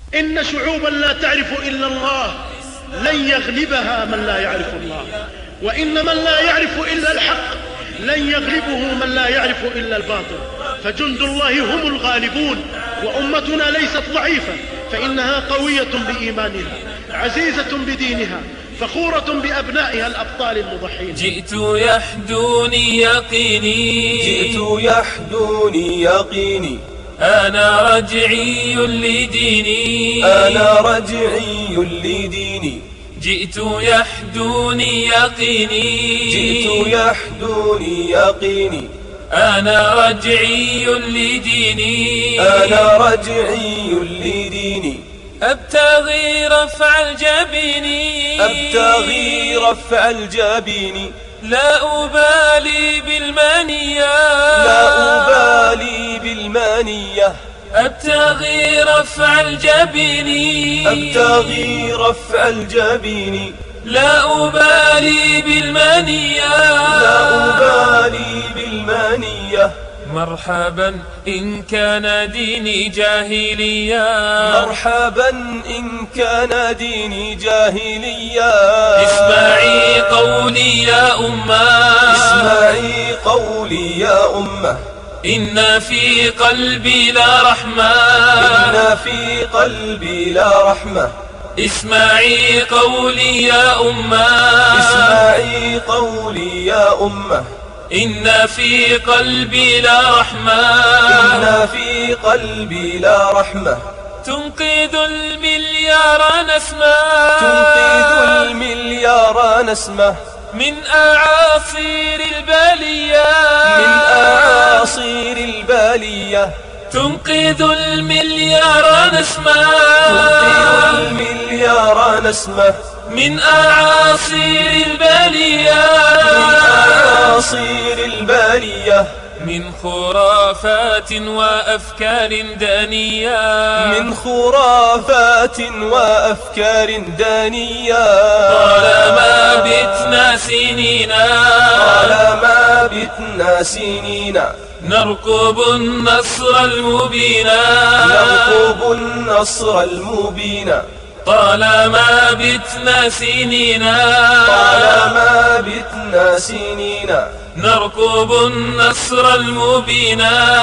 إن شعوبا لا تعرف إلا الله لن يغلبها من لا يعرف الله، وإن من لا يعرف إلا الحق لن يغلبه من لا يعرف إلا الباطل، فجند الله هم الغالبون. وأمتنا ليست ضعيفة، فإنها قوية بإيمانها، عزيزة بدينها، فخورة بأبنائها الأبطال المضحين. جئت يحدوني يقيني، جئت يحدوني يقيني، أنا رجعي لديني، أنا رجعي لديني. جئت يحدوني يقيني، جئت يحدوني يقيني، أنا رجعي لديني، أنا رجعي لديني. أبتغي رفع الجبين، أبتغي رفع الجبين، لا أبالي بالمنية، لا أبالي بالمانية. أبتغي رفع الجبين، أبتغي رفع الجبين، لا أبالي بالمنية، لا أبالي بالمانية. مرحبا إن كان ديني جاهليا، مرحبا إن كان ديني جاهليا. اسمعي قولي يا أمة، اسمعي قولي يا أمة، إن في قلبي لا رحمة، إن في قلبي لا رحمة. اسمعي قولي يا أمة، اسمعي قولي يا أمة، إن في قلبي لا رحمة، إن في قلبي لا رحمة. تنقذ المليار نسمة، تنقذ المليار نسمة، من أعاصير البلية، من أعاصير البالية. تنقذ المليار نسمة، تنقذ المليار نسمة، من أعاصير البلية، من أعاصير البالية. من خرافات وأفكار دانية، من خرافات وأفكار دانية. طالما بتنا سنينا، طالما بتنا سنين، نرقب النصر المبين، نرقب النصر المبين. طالما بتنا سنينا، طالما بتنا سنين، نرقب النصر المبين،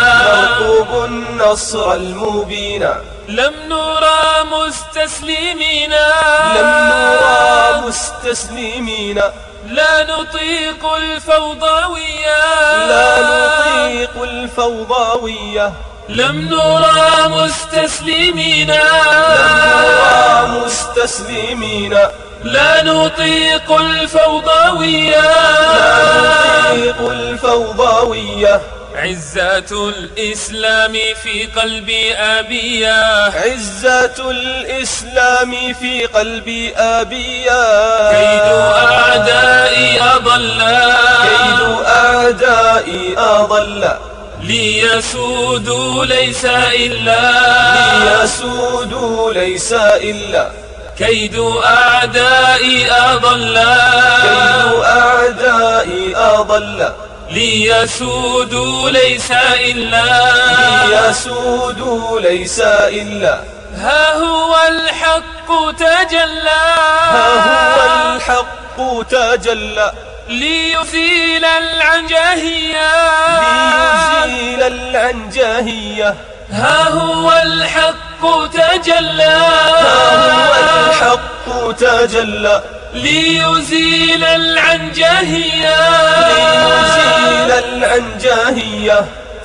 نرقب النصر المبين. لم نرى مستسلمين، لم نرى مستسلمين، لا نطيق الفوضوية، لا نطيق الفوضوية. لم نرى مستسلمين، لم نرى مستسلمين، لا نطيق الفوضوية، لا نطيق الفوضوية. عزة الإسلام في قلبي أبية، عزة الإسلام في قلبي أبية. كيد أعدائي أضل، كيد أعدائي أضل، ليسودوا ليس إلا، ليسودوا ليس إلا. كيد أعدائي أضل، كيد أعدائي أضل، ليسودوا ليس إلا، ليسودوا ليس إلا. ها هو الحق تجلى، ها هو الحق تجلى، ليزيل العنجهية، ليزيل العنجهية. ها هو الحق تجلى، ها هو الحق تجلى، ليزيل العنجهية، ليزيل العنجهية.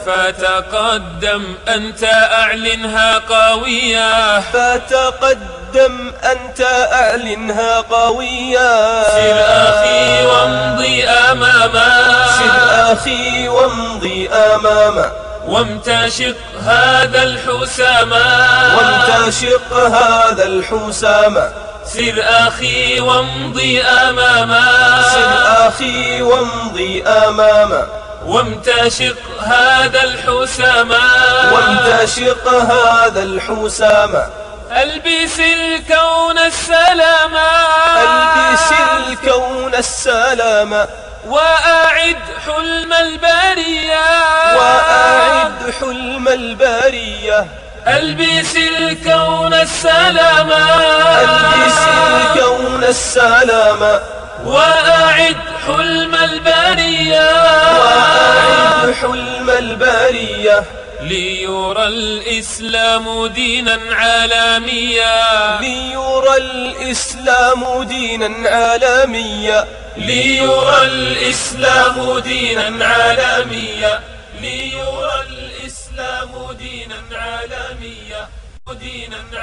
فتقدم أنت أعلنها قوية، فتقدم أنت أعلنها قوية. سر أخي وامضي أماما، سر أخي وامضي أماما، وامتشق هذا الحساما، وامتشق هذا الحسام. سر أخي وامضي أماما، سر أخي وامضي أماما، وامتشق هذا الحساما، وامتشق هذا الحسام. ألبس الكون السلاما، ألبس الكون السلاما، وأعد حلم البرية، وأعد حلم البرية. ألبس الكون السلاما، ألبس الكون السلاما، وأعد حلم البرية، وأعد حلم البرية، ليرى الإسلام دينا عالميا، ليرى الإسلام دينا عالميا، ليرى الإسلام دينا عالميا، ليرى الإسلام دينا عالميا، دينا